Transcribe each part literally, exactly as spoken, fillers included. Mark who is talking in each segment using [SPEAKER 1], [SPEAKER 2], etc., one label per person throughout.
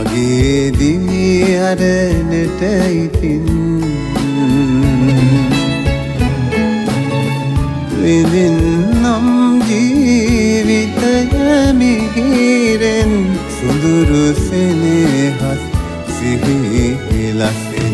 [SPEAKER 1] මගේ දිවි අරනට ඉතින් විඳින්නම් ජීවිතය මිහිරෙන් සුඳුරු සෙනෙහස් සිහිලසින්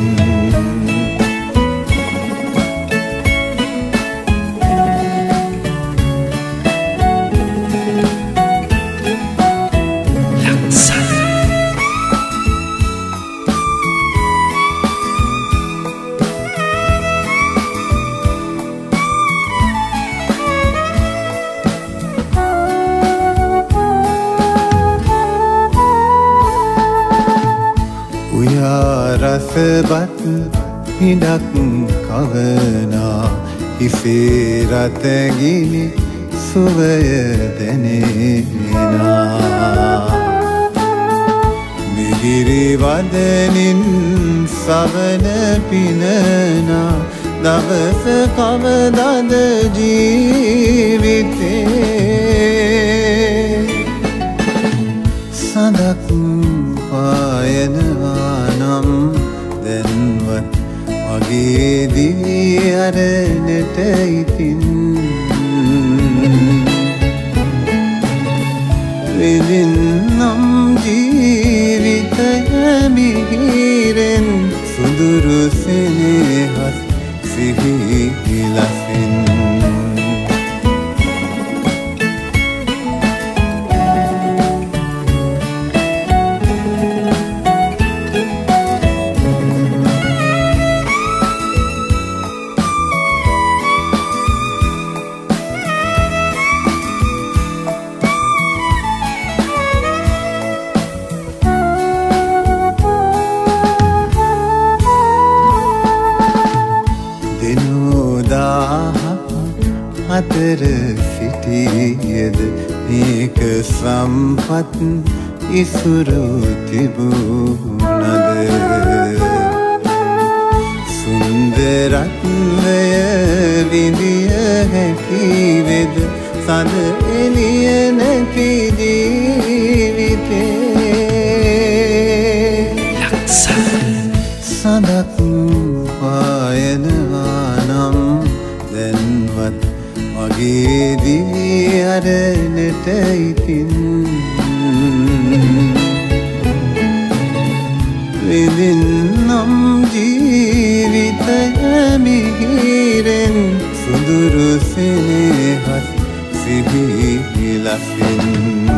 [SPEAKER 1] රසබත් හිඩක් කවනා හිසේ රතගිනි සුවය දැනෙනා මිහිරි වදනින් සවන පිනනා දවස කවදද ජීවිතේ සඳක් පායනවා නම් දැන්වත් මගේ දිවි අරනට ඉතින් විඳින්නම් ජීවිතය මිහිරෙන් සුඳුරු සෙනෙහස් සිහිලසින් අතර සිටියද මේක සම්පත් ඉසුරු තිබුණද සුන්දරත්වය විඳිය හැකි වෙද සඳ එළිය නැති ජීවිතේ සඳක් පායනවා නම් දැන්වත් මගේ දිවි අරනට ඉතින් විඳින්නම් ජීවිතය මිහිරෙන් සුඳුරු සෙනෙහස් සිහිලසින්